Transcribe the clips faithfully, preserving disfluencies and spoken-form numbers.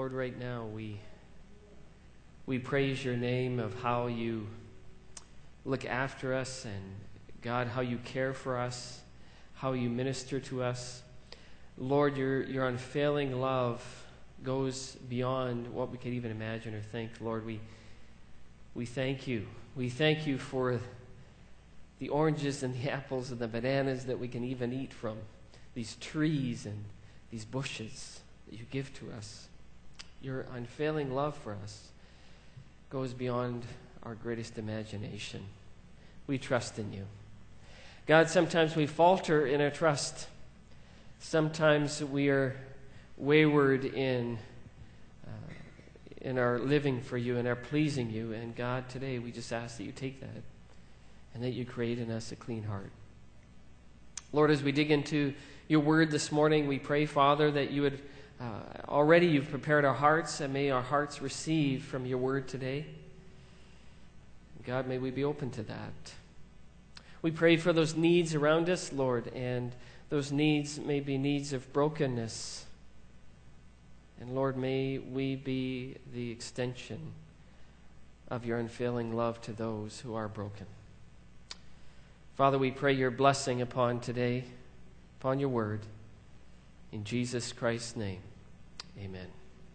Lord, right now we we praise your name of how you look after us, and God, how you care for us, how you minister to us. Lord, your your unfailing love goes beyond what we could even imagine or think. Lord, we we thank you. We thank you for the oranges and the apples and the bananas that we can even eat from, these trees and these bushes that you give to us. Your unfailing love for us goes beyond our greatest imagination. We trust in you. God, sometimes we falter in our trust. Sometimes we are wayward in uh, in our living for you and our pleasing you. And God, today we just ask that you take that and that you create in us a clean heart. Lord, as we dig into your word this morning, we pray, Father, that you would, uh, already you've prepared our hearts, and may our hearts receive from your word today. God, may we be open to that. We pray for those needs around us, Lord, and those needs may be needs of brokenness. And Lord, may we be the extension of your unfailing love to those who are broken. Father, we pray your blessing upon today, upon your word. In Jesus Christ's name, amen.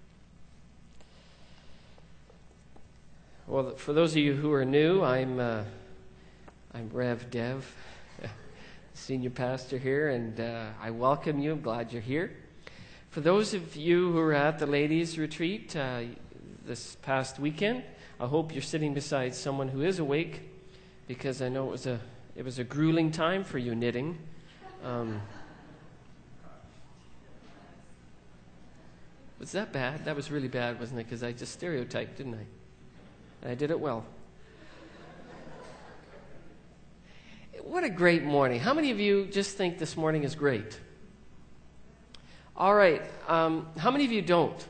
Well, for those of you who are new, I'm uh, I'm Rev Dev, senior pastor here, and uh, I welcome you. I'm glad you're here. For those of you who are at the ladies' retreat uh, this past weekend, I hope you're sitting beside someone who is awake, because I know it was a it was a grueling time for you knitting. Um, was that bad? That was really bad, wasn't it? Because I just stereotyped, didn't I? And I did it well. What a great morning. How many of you just think this morning is great? All right. Um, how many of you don't?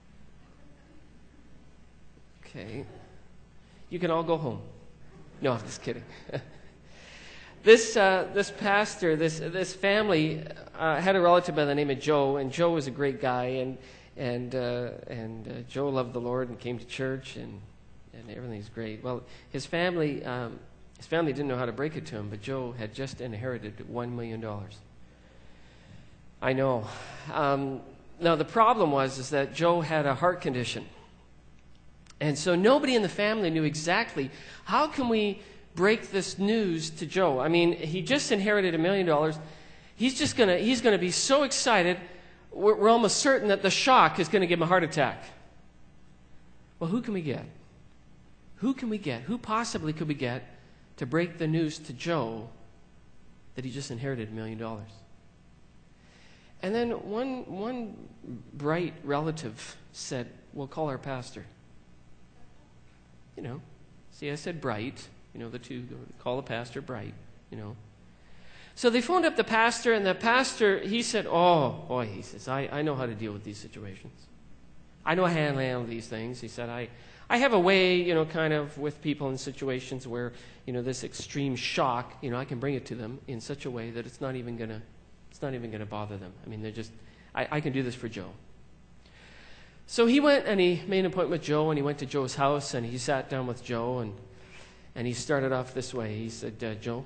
Okay. You can all go home. No, I'm just kidding. This uh, this pastor, this this family uh, had a relative by the name of Joe, and Joe was a great guy, and and uh, and uh, Joe loved the Lord and came to church, and and everything's great. Well, his family um, his family didn't know how to break it to him, but Joe had just inherited one million dollars. I know. Um, now the problem was is that Joe had a heart condition, and so nobody in the family knew exactly how can we break this news to Joe. I mean, he just inherited a million dollars. He's just gonna he's gonna be so excited. We're, we're almost certain that the shock is going to give him a heart attack. Well, who can we get? Who can we get? Who possibly could we get to break the news to Joe that he just inherited a million dollars? And then one one bright relative said, "We'll call our pastor." You know, see, I said bright. You know, the two, call the pastor bright, you know. So they phoned up the pastor, and the pastor, he said, oh, boy, he says, I, I know how to deal with these situations. I know how to handle these things. He said, I, I have a way, you know, kind of with people in situations where, you know, this extreme shock, you know, I can bring it to them in such a way that it's not even going to, it's not even going to bother them. I mean, they're just, I, I can do this for Joe. So he went and he made an appointment with Joe, and he went to Joe's house, and he sat down with Joe, and And he started off this way. He said, uh, Joe,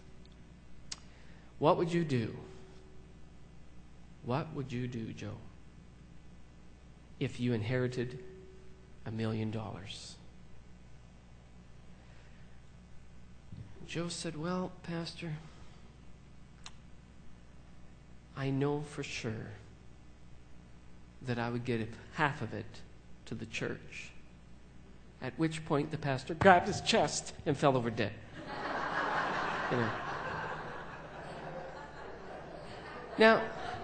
what would you do? What would you do, Joe, if you inherited a million dollars? Joe said, well, Pastor, I know for sure that I would give half of it to the church. At which point the pastor grabbed his chest and fell over dead. You know. Now,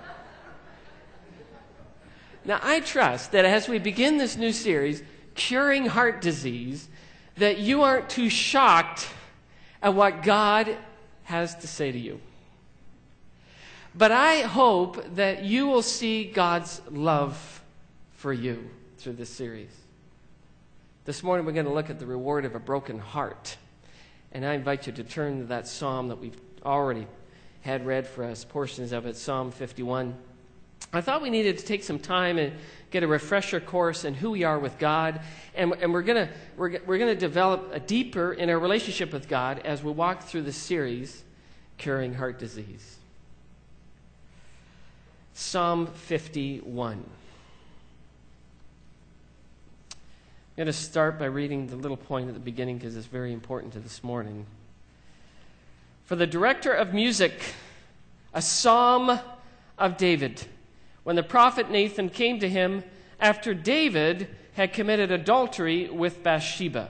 now I trust that as we begin this new series, Curing Heart Disease, that you aren't too shocked at what God has to say to you. But I hope that you will see God's love for you through this series. This morning we're going to look at the reward of a broken heart. And I invite you to turn to that psalm that we've already had read for us, portions of it, Psalm fifty-one. I thought we needed to take some time and get a refresher course in who we are with God, and, and we're gonna we're, we're gonna develop a deeper in our relationship with God as we walk through this series, Curing Heart Disease. Psalm fifty-one. I'm going to start by reading the little point at the beginning because it's very important to this morning. For the director of music, a psalm of David. When the prophet Nathan came to him after David had committed adultery with Bathsheba.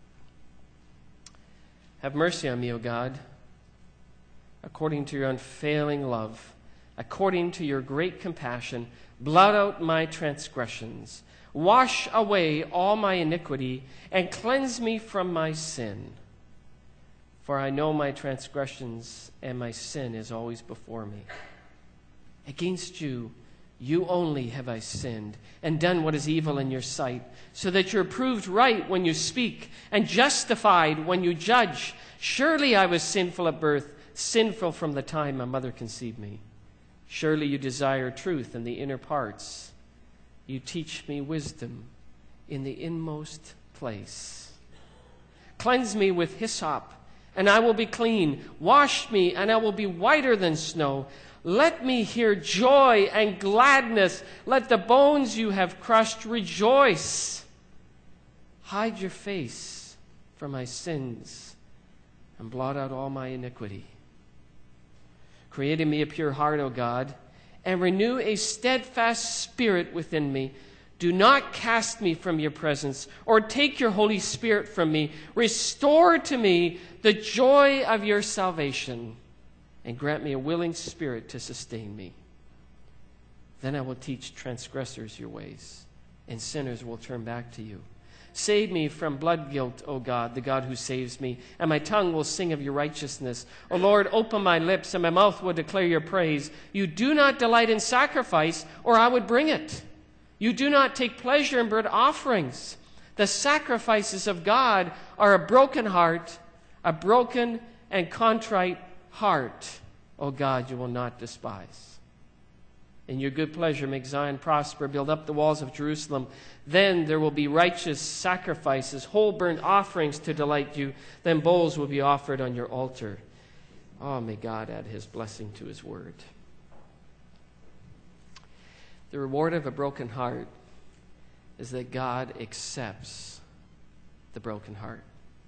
Have mercy on me, O God, according to your unfailing love, according to your great compassion, blot out my transgressions. Wash away all my iniquity and cleanse me from my sin. For I know my transgressions and my sin is always before me. Against you, you only have I sinned and done what is evil in your sight, so that you're proved right when you speak and justified when you judge. Surely I was sinful at birth, sinful from the time my mother conceived me. Surely you desire truth in the inner parts. You teach me wisdom in the inmost place. Cleanse me with hyssop, and I will be clean. Wash me, and I will be whiter than snow. Let me hear joy and gladness. Let the bones you have crushed rejoice. Hide your face from my sins and blot out all my iniquity. Create in me a pure heart, O God, and renew a steadfast spirit within me. Do not cast me from your presence or take your Holy Spirit from me. Restore to me the joy of your salvation and grant me a willing spirit to sustain me. Then I will teach transgressors your ways, and sinners will turn back to you. Save me from blood guilt, O God, the God who saves me, and my tongue will sing of your righteousness. O Lord, open my lips, and my mouth will declare your praise. You do not delight in sacrifice, or I would bring it. You do not take pleasure in burnt offerings. The sacrifices of God are a broken heart, a broken and contrite heart, O God, you will not despise. In your good pleasure, make Zion prosper. Build up the walls of Jerusalem. Then there will be righteous sacrifices, whole burnt offerings to delight you. Then bowls will be offered on your altar. Oh, may God add his blessing to his word. The reward of a broken heart is that God accepts the broken heart.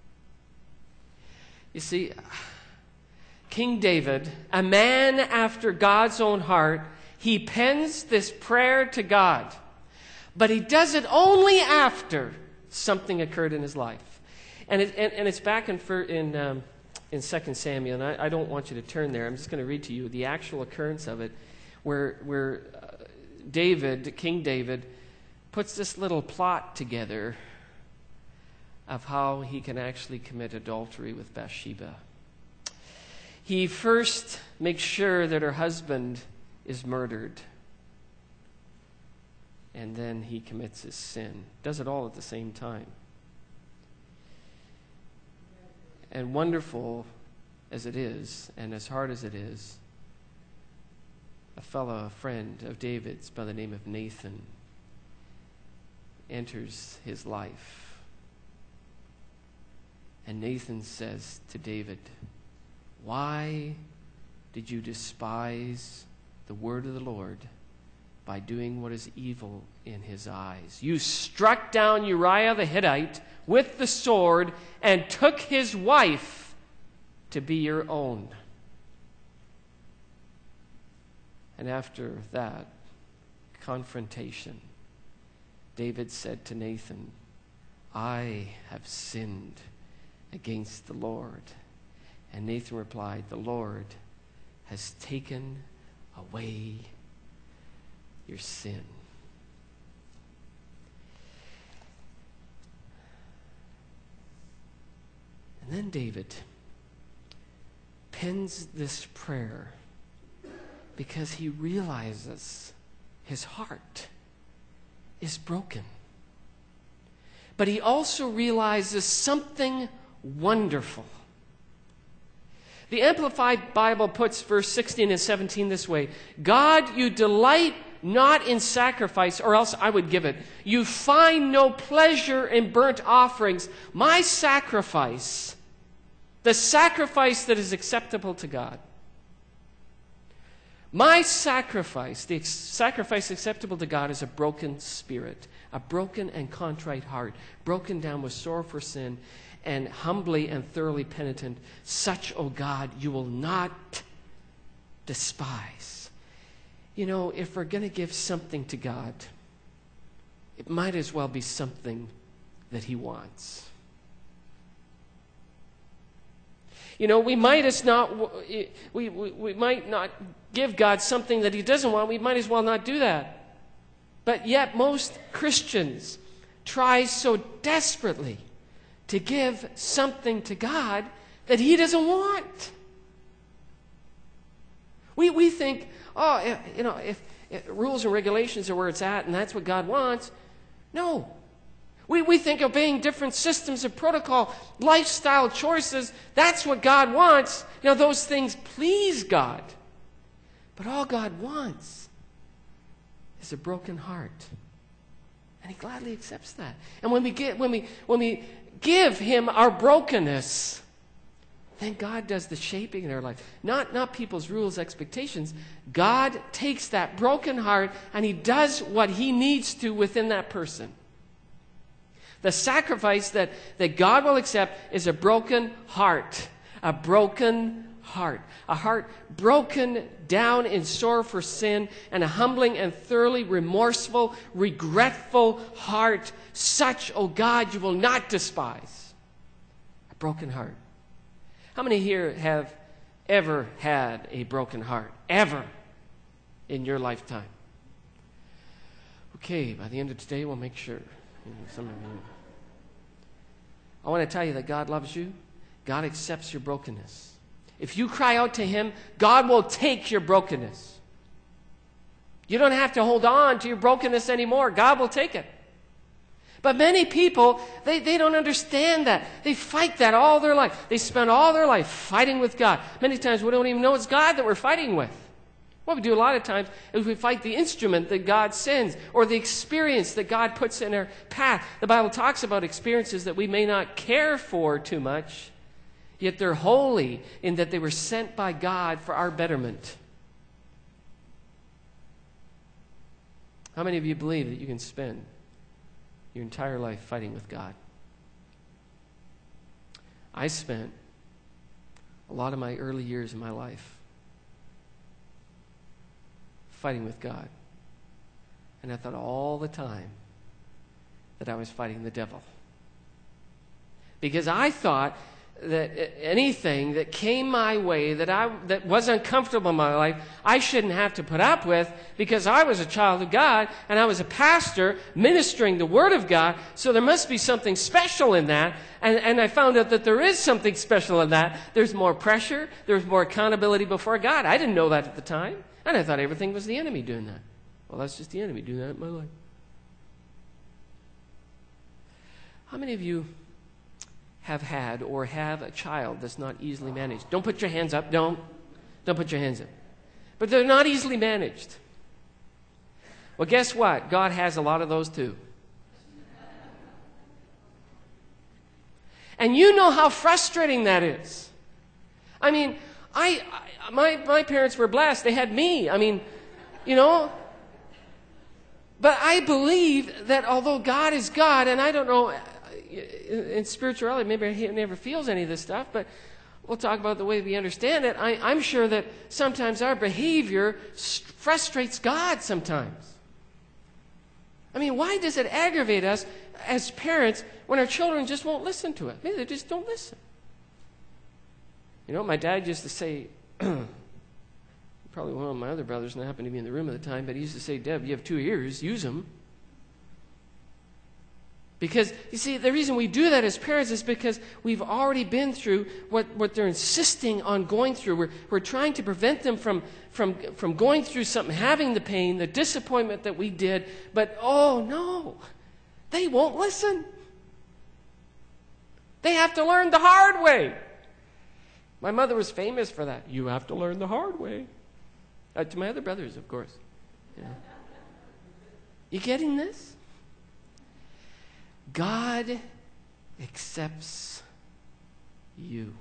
You see, King David, a man after God's own heart, he pens this prayer to God, but he does it only after something occurred in his life. And, it, and, and it's back in, in, um, in Second Samuel, and I, I don't want you to turn there. I'm just going to read to you the actual occurrence of it, where, where uh, David, King David, puts this little plot together of how he can actually commit adultery with Bathsheba. He first makes sure that her husband is murdered. And then he commits his sin. Does it all at the same time. And wonderful as it is, and as hard as it is, a fellow, a friend of David's by the name of Nathan enters his life. And Nathan says to David, "Why did you despise the word of the Lord by doing what is evil in his eyes? You struck down Uriah the Hittite with the sword and took his wife to be your own." And after that confrontation, David said to Nathan, "I have sinned against the Lord." And Nathan replied, "The Lord has taken away your sin." And then David pens this prayer because he realizes his heart is broken. But he also realizes something wonderful. The Amplified Bible puts verse sixteen and seventeen this way: "God, you delight not in sacrifice, or else I would give it. You find no pleasure in burnt offerings. My sacrifice, the sacrifice that is acceptable to God. My sacrifice, the ex- sacrifice acceptable to God, is a broken spirit, a broken and contrite heart, broken down with sorrow for sin, and humbly and thoroughly penitent. Such, O God, you will not despise. You know, if we're going to give something to God, it might as well be something that He wants. You know, we might as not we, we, we might not give God something that He doesn't want. We might as well not do that. But yet most Christians try so desperately to give something to God that He doesn't want. We we think, oh, you know, if, if rules and regulations are where it's at and that's what God wants. No. We, we think obeying different systems of protocol, lifestyle choices, that's what God wants. Now, those things please God. But all God wants is a broken heart. And He gladly accepts that. And when we get, when we, when we give Him our brokenness, then God does the shaping in our life. Not, not people's rules, expectations. God takes that broken heart and He does what He needs to within that person. The sacrifice that, that God will accept is a broken heart. A broken heart. A heart broken down in sorrow for sin, and a humbling and thoroughly remorseful, regretful heart. Such, O God, you will not despise. A broken heart. How many here have ever had a broken heart? Ever in your lifetime? Okay, by the end of today, we'll make sure. Some of you. I want to tell you that God loves you. God accepts your brokenness. If you cry out to Him, God will take your brokenness. You don't have to hold on to your brokenness anymore. God will take it. But many people, they, they don't understand that. They fight that all their life. They spend all their life fighting with God. Many times we don't even know it's God that we're fighting with. What we do a lot of times is we fight the instrument that God sends or the experience that God puts in our path. The Bible talks about experiences that we may not care for too much, yet they're holy in that they were sent by God for our betterment. How many of you believe that you can spend your entire life fighting with God? I spent a lot of my early years in my life fighting with God. And I thought all the time that I was fighting the devil. Because I thought that anything that came my way that I that was uncomfortable in my life, I shouldn't have to put up with, because I was a child of God and I was a pastor ministering the Word of God, so there must be something special in that. And, and I found out that there is something special in that. There's more pressure, there's more accountability before God. I didn't know that at the time. And I thought everything was the enemy doing that. Well, that's just the enemy doing that in my life. How many of you have had or have a child that's not easily managed? Don't put your hands up. Don't. Don't put your hands up. But they're not easily managed. Well, guess what? God has a lot of those too. And you know how frustrating that is. I mean, I, I my my parents were blessed. They had me. I mean, you know. But I believe that although God is God, and I don't know, in spirituality, maybe He never feels any of this stuff, but we'll talk about the way we understand it. I, I'm sure that sometimes our behavior frustrates God sometimes. I mean, why does it aggravate us as parents when our children just won't listen to it? Maybe they just don't listen. You know, my dad used to say, probably one of my other brothers, and I happened to be in the room at the time, but he used to say, Deb, you have two ears, use them. Because, you see, the reason we do that as parents is because we've already been through what, what they're insisting on going through. We're, we're trying to prevent them from, from, from going through something, having the pain, the disappointment that we did. But, oh, no, they won't listen. They have to learn the hard way. My mother was famous for that. You have to learn the hard way. Uh, to my other brothers, of course. Yeah. You getting this? God accepts you.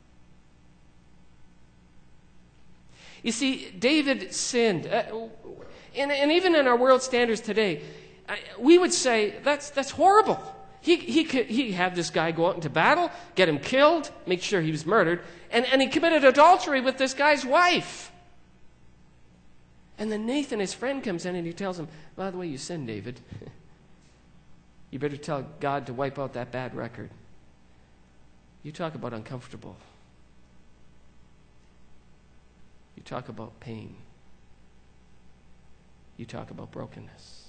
You see, David sinned. Uh, and, and even in our world standards today, uh, we would say, that's that's horrible. He, he, could, he had this guy go out into battle, get him killed, make sure he was murdered, and, and he committed adultery with this guy's wife. And then Nathan, his friend, comes in and he tells him, by the way, you sinned, David. You better tell God to wipe out that bad record. You talk about uncomfortable. You talk about pain. You talk about brokenness.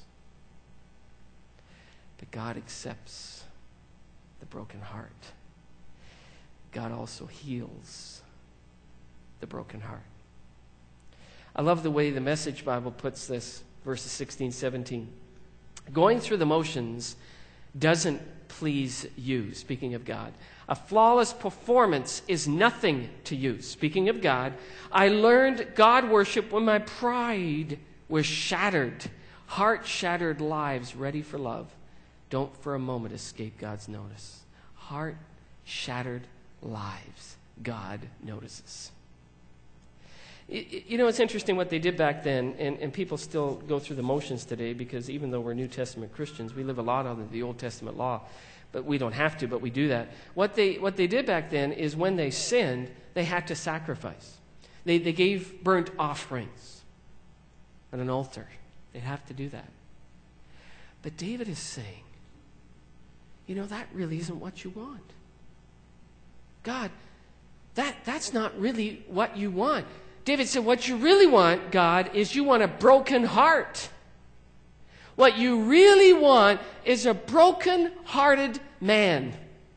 But God accepts the broken heart. God also heals the broken heart. I love the way the Message Bible puts this, verses sixteen, seventeen. Going through the motions doesn't please you, speaking of God. A flawless performance is nothing to you, speaking of God. I learned God worship when my pride was shattered. Heart-shattered lives ready for love don't for a moment escape God's notice. Heart-shattered lives God notices. You know, it's interesting what they did back then, and, and people still go through the motions today, because even though we're New Testament Christians, we live a lot under the Old Testament law, but we don't have to, but we do that. What they what they did back then is when they sinned, they had to sacrifice. They, they gave burnt offerings at an altar. They'd have to do that. But David is saying, you know, that really isn't what you want. God, that that's not really what you want. David said, what you really want, God, is you want a broken heart. What you really want is a broken-hearted man.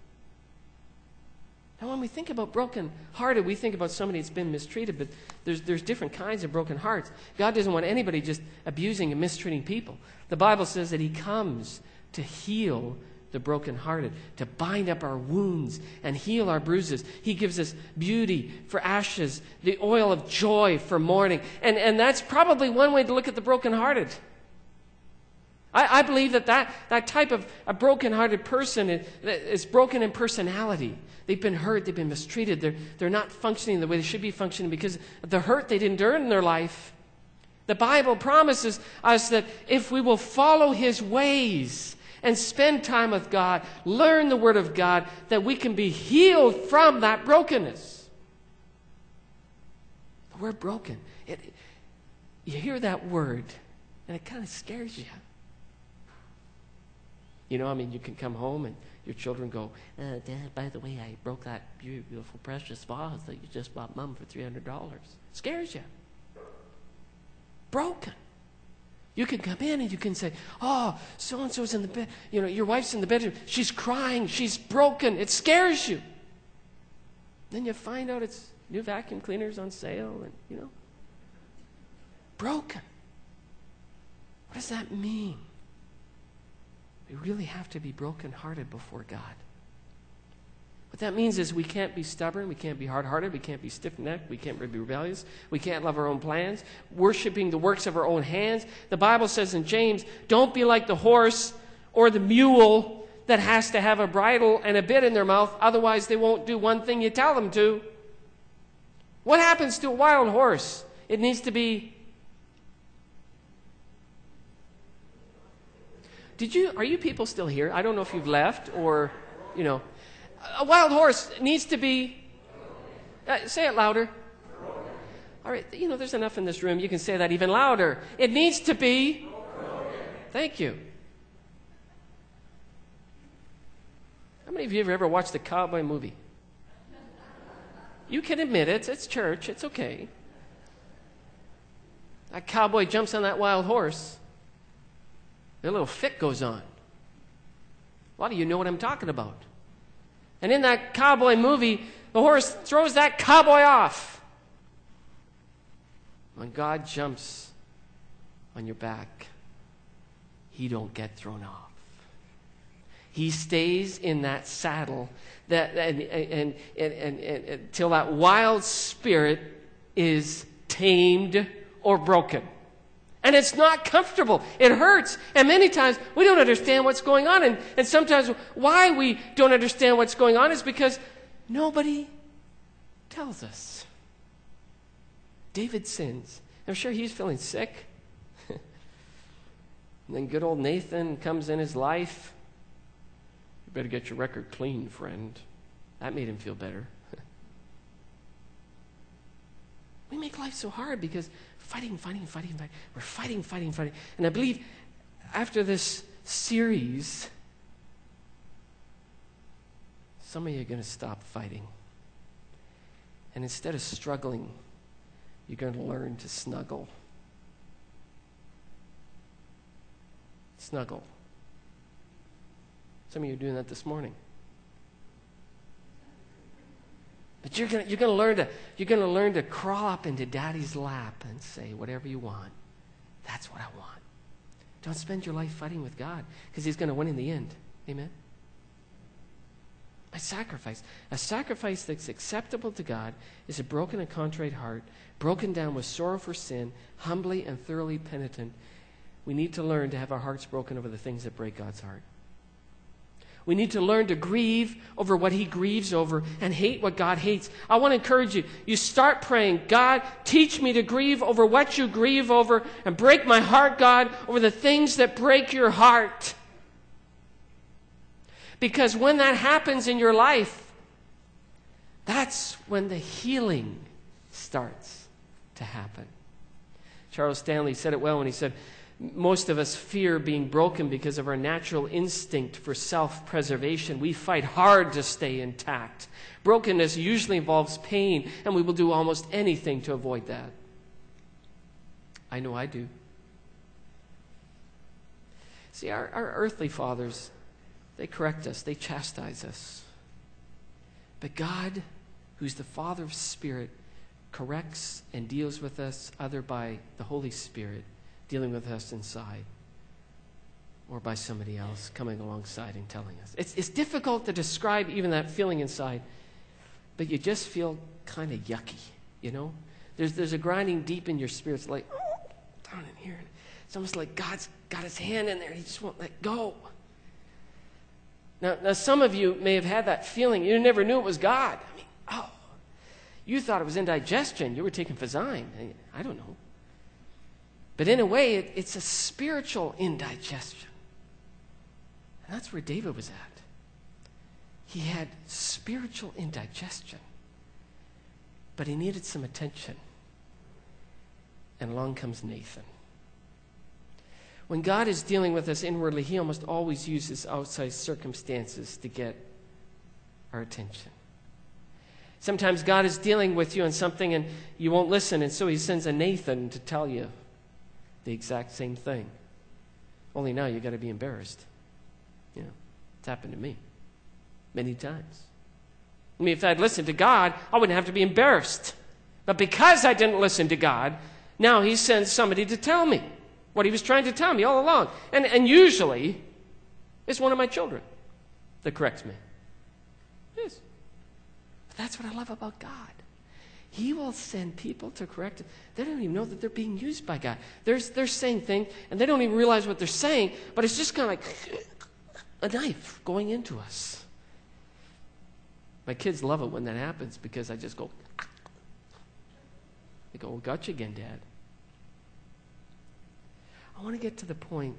Now, when we think about broken-hearted, we think about somebody that's been mistreated, but there's, there's different kinds of broken hearts. God doesn't want anybody just abusing and mistreating people. The Bible says that he comes to heal the brokenhearted, to bind up our wounds and heal our bruises. He gives us beauty for ashes, the oil of joy for mourning. And, and that's probably one way to look at the brokenhearted. I, I believe that, that that type of a brokenhearted person is, is broken in personality. They've been hurt, they've been mistreated, they're, they're not functioning the way they should be functioning because of the hurt they'd endured in their life. The Bible promises us that if we will follow his ways and spend time with God, learn the Word of God, that we can be healed from that brokenness. The word broken, it, you hear that word, and it kind of scares you. You know, I mean, you can come home and your children go, uh, Dad, by the way, I broke that beautiful, precious vase that you just bought Mom for three hundred dollars. It scares you. Broken. You can come in and you can say, oh, so-and-so's in the bed. You know, your wife's in the bedroom. She's crying. She's broken. It scares you. Then you find out it's new vacuum cleaners on sale and, you know. Broken. What does that mean? We really have to be brokenhearted before God. What that means is we can't be stubborn, we can't be hard-hearted, we can't be stiff-necked, we can't be rebellious, we can't love our own plans, worshiping the works of our own hands. The Bible says in James, don't be like the horse or the mule that has to have a bridle and a bit in their mouth, otherwise they won't do one thing you tell them to. What happens to a wild horse? It needs to be... Did you, are you people still here? I don't know if you've left or, you know... A wild horse needs to be, uh, say it louder. All right, you know, there's enough in this room. You can say that even louder. It needs to be. Thank you. How many of you have ever watched a cowboy movie? You can admit it. It's church. It's okay. That cowboy jumps on that wild horse. Their little fit goes on. A lot of you know what I'm talking about. And in that cowboy movie, the horse throws that cowboy off. When God jumps on your back, he don't get thrown off. He stays in that saddle that and and and, and, and until that wild spirit is tamed or broken. And it's not comfortable. It hurts. And many times we don't understand what's going on. And, and sometimes why we don't understand what's going on is because nobody tells us. David sins. I'm sure he's feeling sick. And then good old Nathan comes in his life. You better get your record clean, friend. That made him feel better. We make life so hard because fighting, fighting, fighting, fighting. We're fighting, fighting, fighting. And I believe after this series, some of you are going to stop fighting. And instead of struggling, you're going to learn to snuggle. Snuggle. Some of you are doing that this morning. But you're going you're going to learn to you're going to learn to crawl up into Daddy's lap and say whatever you want. That's what I want. Don't spend your life fighting with God because He's going to win in the end. Amen. A sacrifice, a sacrifice that's acceptable to God is a broken and contrite heart, broken down with sorrow for sin, humbly and thoroughly penitent. We need to learn to have our hearts broken over the things that break God's heart. We need to learn to grieve over what He grieves over and hate what God hates. I want to encourage you. You start praying, God, teach me to grieve over what you grieve over and break my heart, God, over the things that break your heart. Because when that happens in your life, that's when the healing starts to happen. Charles Stanley said it well when he said, most of us fear being broken because of our natural instinct for self-preservation. We fight hard to stay intact. Brokenness usually involves pain, and we will do almost anything to avoid that. I know I do. See, our, our earthly fathers, they correct us, they chastise us. But God, who's the Father of Spirit, corrects and deals with us either by the Holy Spirit dealing with us inside, or by somebody else coming alongside and telling us. It's, it's difficult to describe even that feeling inside, but you just feel kind of yucky, you know? There's, there's a grinding deep in your spirit. It's like, oh, down in here. It's almost like God's got His hand in there and He just won't let go. Now, now, some of you may have had that feeling. You never knew it was God. I mean, oh, you thought it was indigestion. You were taking Fazine. I don't know. But in a way, it, it's a spiritual indigestion. And that's where David was at. He had spiritual indigestion. But he needed some attention. And along comes Nathan. When God is dealing with us inwardly, He almost always uses outside circumstances to get our attention. Sometimes God is dealing with you on something and you won't listen, and so He sends a Nathan to tell you the exact same thing. Only now you've got to be embarrassed. You know, it's happened to me many times. I mean, if I'd listened to God, I wouldn't have to be embarrassed. But because I didn't listen to God, now He sends somebody to tell me what He was trying to tell me all along. And, and usually, it's one of my children that corrects me. It is. But that's what I love about God. He will send people to correct it. They don't even know that they're being used by God. They're, they're saying things, and they don't even realize what they're saying, but it's just kind of like a knife going into us. My kids love it when that happens because I just go, they go, oh, gotcha again, Dad. I want to get to the point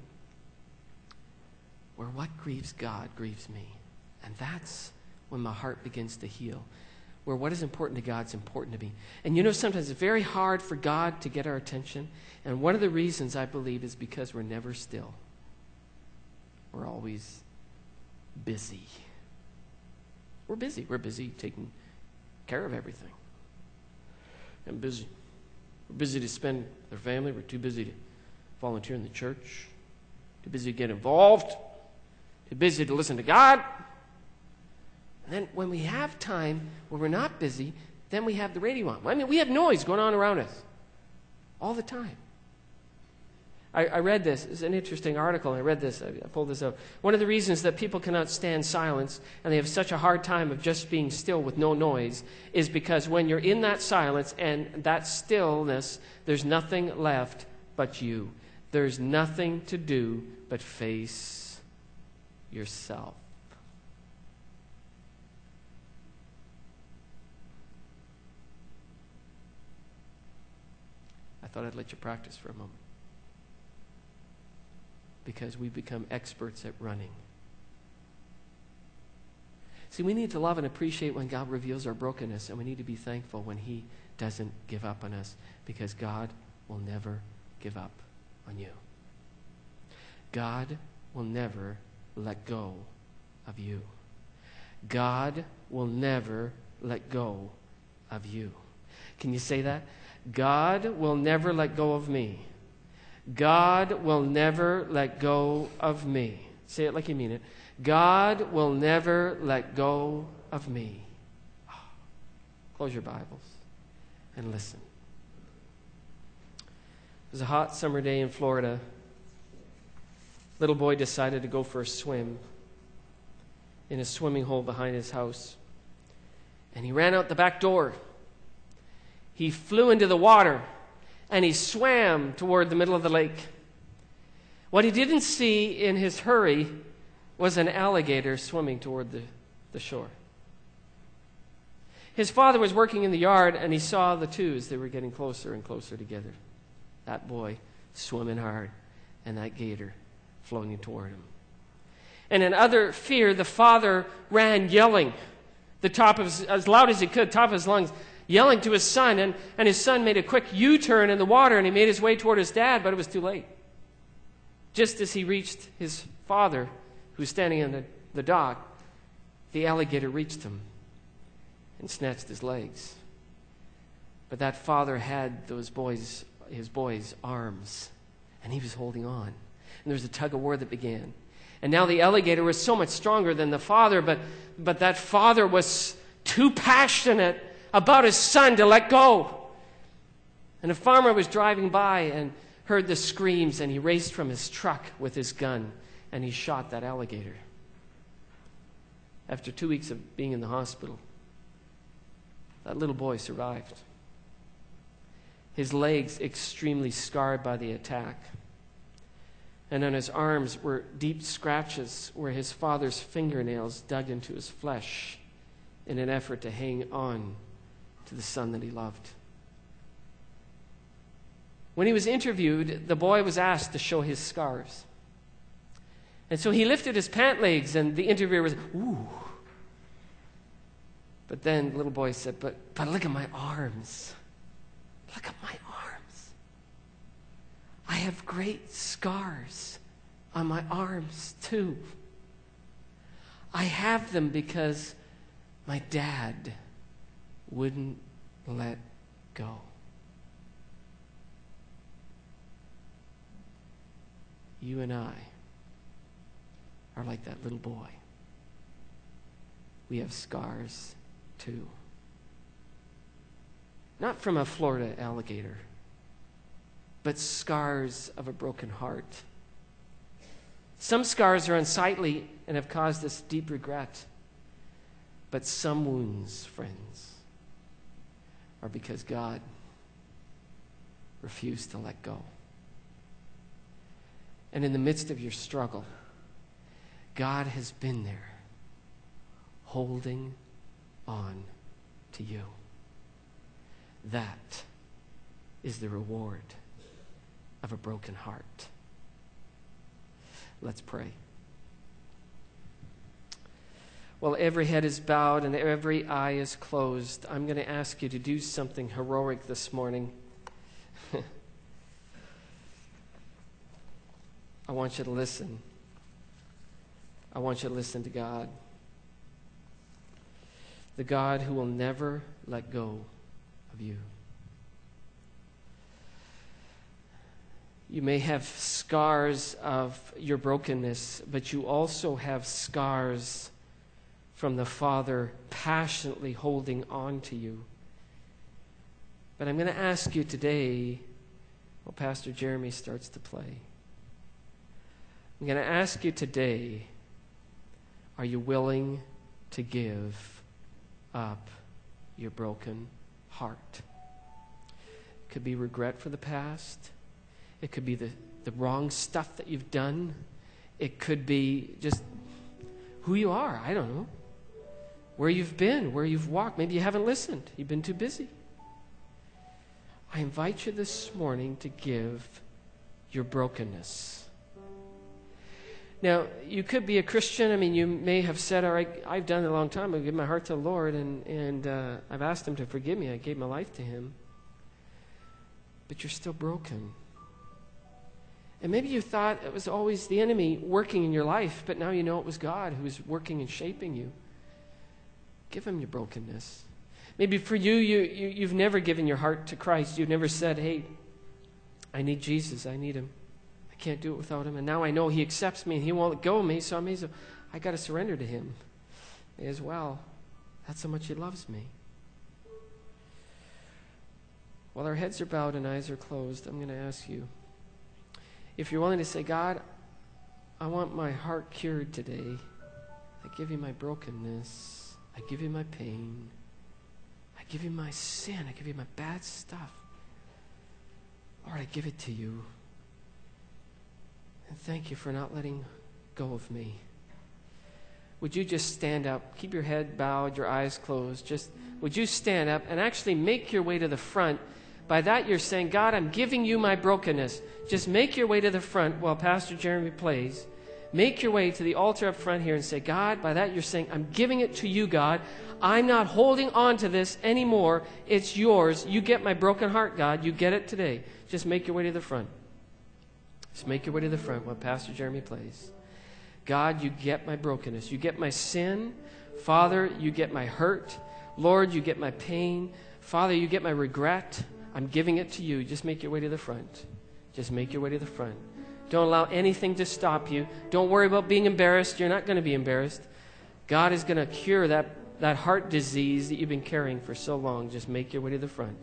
where what grieves God grieves me. And that's when my heart begins to heal. Where what is important to God is important to me. And you know, sometimes it's very hard for God to get our attention. And one of the reasons, I believe, is because we're never still. We're always busy. We're busy. We're busy taking care of everything. I'm busy. We're busy to spend with our family. We're too busy to volunteer in the church. Too busy to get involved. Too busy to listen to God. And then when we have time, when we're not busy, then we have the radio on. I mean, we have noise going on around us all the time. I, I read this. It's an interesting article. I read this. I, I pulled this up. One of the reasons that people cannot stand silence and they have such a hard time of just being still with no noise is because when you're in that silence and that stillness, there's nothing left but you. There's nothing to do but face yourself. I thought I'd let you practice for a moment, because we've become experts at running. See, we need to love and appreciate when God reveals our brokenness, and we need to be thankful when He doesn't give up on us, because God will never give up on you. God will never let go of you. God will never let go of you. Can you say that? God will never let go of me. God will never let go of me. Say it like you mean it. God will never let go of me. Oh. Close your Bibles and listen. It was a hot summer day in Florida. Little boy decided to go for a swim in a swimming hole behind his house. And he ran out the back door. He flew into the water and he swam toward the middle of the lake. What he didn't see in his hurry was an alligator swimming toward the, the shore. His father was working in the yard, and he saw the two as they were getting closer and closer together. That boy swimming hard, and that gator floating toward him. And in utter fear, the father ran yelling, the top of his, as loud as he could, top of his lungs, yelling to his son. And, and his son made a quick U-turn in the water, and he made his way toward his dad, but it was too late. Just as he reached his father, who was standing in the, the dock, the alligator reached him and snatched his legs. But that father had those boys, his boys' arms, and he was holding on. And there was a tug of war that began. And now the alligator was so much stronger than the father, but, but that father was too passionate about his son to let go. And a farmer was driving by and heard the screams, and he raced from his truck with his gun, and he shot that alligator. After two weeks of being in the hospital, that little boy survived. His legs extremely scarred by the attack. And on his arms were deep scratches where his father's fingernails dug into his flesh in an effort to hang on to the son that he loved. When he was interviewed, the boy was asked to show his scars. And so he lifted his pant legs, and the interviewer was, ooh. But then the little boy said, but, but look at my arms. Look at my arms. I have great scars on my arms, too. I have them because my dad wouldn't let go. You and I are like that little boy. We have scars too. Not from a Florida alligator, but scars of a broken heart. Some scars are unsightly and have caused us deep regret. But some wounds, friends, are because God refused to let go. And in the midst of your struggle, God has been there, holding on to you. That is the reward of a broken heart. Let's pray. While every head is bowed and every eye is closed, I'm going to ask you to do something heroic this morning. I want you to listen. I want you to listen to God. The God who will never let go of you. You may have scars of your brokenness, but you also have scars from the Father passionately holding on to you. But I'm going to ask you today, while Pastor Jeremy starts to play, I'm going to ask you today, are you willing to give up your broken heart? It could be regret for the past. It could be the, the wrong stuff that you've done. It could be just who you are. I don't know. Where you've been, where you've walked. Maybe you haven't listened. You've been too busy. I invite you this morning to give your brokenness. Now, you could be a Christian. I mean, you may have said, all right, I've done it a long time. I've given my heart to the Lord, and, and uh, I've asked Him to forgive me. I gave my life to Him. But you're still broken. And maybe you thought it was always the enemy working in your life, but now you know it was God who was working and shaping you. Give Him your brokenness. Maybe for you, you, you, you've never given your heart to Christ. You've never said, hey, I need Jesus. I need Him. I can't do it without Him. And now I know He accepts me and He won't let go of me, so I may as well, I got to surrender to Him as well. That's how much He loves me. While our heads are bowed and eyes are closed, I'm going to ask you, if you're willing to say, God, I want my heart cured today. I give You my brokenness. I give You my pain. I give You my sin. I give You my bad stuff. Lord, I give it to You. And thank You for not letting go of me. Would you just stand up? Keep your head bowed, your eyes closed. Just, would you stand up and actually make your way to the front? By that you're saying, God, I'm giving You my brokenness. Just make your way to the front while Pastor Jeremy plays. Make your way to the altar up front here and say, God, by that you're saying, I'm giving it to You, God. I'm not holding on to this anymore. It's Yours. You get my broken heart, God. You get it today. Just make your way to the front. Just make your way to the front while Pastor Jeremy plays. God, You get my brokenness. You get my sin. Father, You get my hurt. Lord, You get my pain. Father, You get my regret. I'm giving it to You. Just make your way to the front. Just make your way to the front. Don't allow anything to stop you. Don't worry about being embarrassed. You're not going to be embarrassed. God is going to cure that, that heart disease that you've been carrying for so long. Just make your way to the front.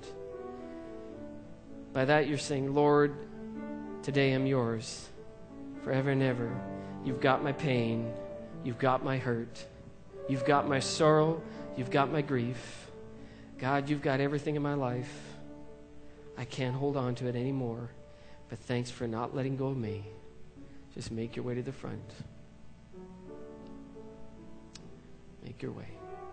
By that you're saying, Lord, today I'm Yours forever and ever. You've got my pain. You've got my hurt. You've got my sorrow. You've got my grief. God, You've got everything in my life. I can't hold on to it anymore. But thanks for not letting go of me. Just make your way to the front. Make your way.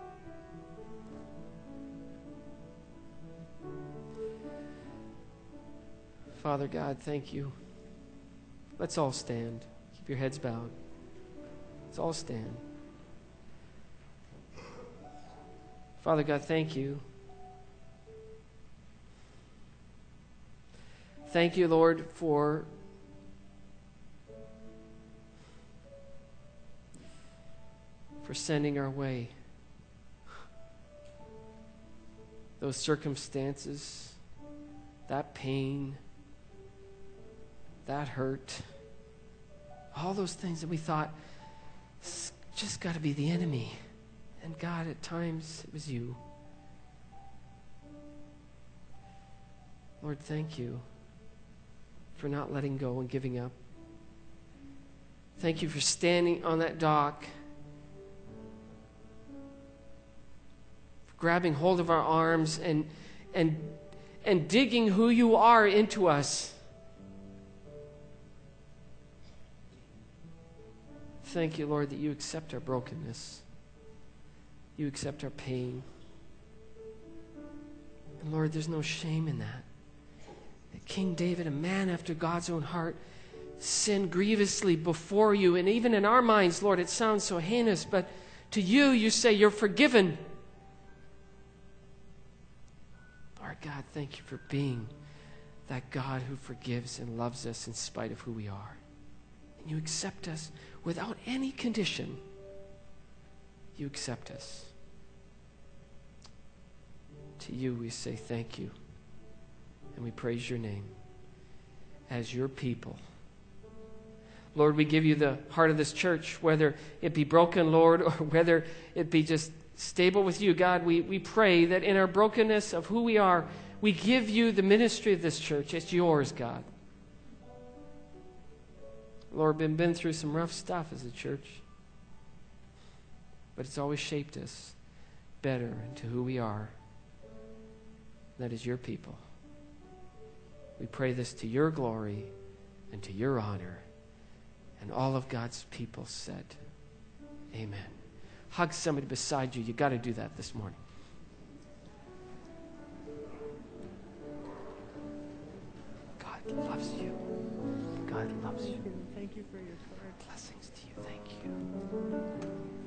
Father God, thank You. Let's all stand. Keep your heads bowed. Let's all stand. Father God, thank You. Thank You, Lord, for for sending our way those circumstances, that pain, that hurt, all those things that we thought it's just got to be the enemy. And God, at times it was You. Lord, thank You for not letting go and giving up. Thank You for standing on that dock, for grabbing hold of our arms and and and digging who You are into us. Thank You, Lord, that You accept our brokenness. You accept our pain. And Lord, there's no shame in that. King David, a man after God's own heart, sinned grievously before You. And even in our minds, Lord, it sounds so heinous, but to You, You say you're forgiven. Lord God, thank You for being that God who forgives and loves us in spite of who we are. And You accept us without any condition. You accept us. To You we say thank You. And we praise Your name as Your people. Lord, we give You the heart of this church, whether it be broken, Lord, or whether it be just stable with You. God, we, we pray that in our brokenness of who we are, we give You the ministry of this church. It's Yours, God. Lord, we've been through some rough stuff as a church, but it's always shaped us better into who we are. That is Your people. We pray this to your glory and to your honor. And all of God's people said, amen. Hug somebody beside you. You got to do that this morning. God loves you. God loves you. Thank you for your card. Blessings to you. Thank you.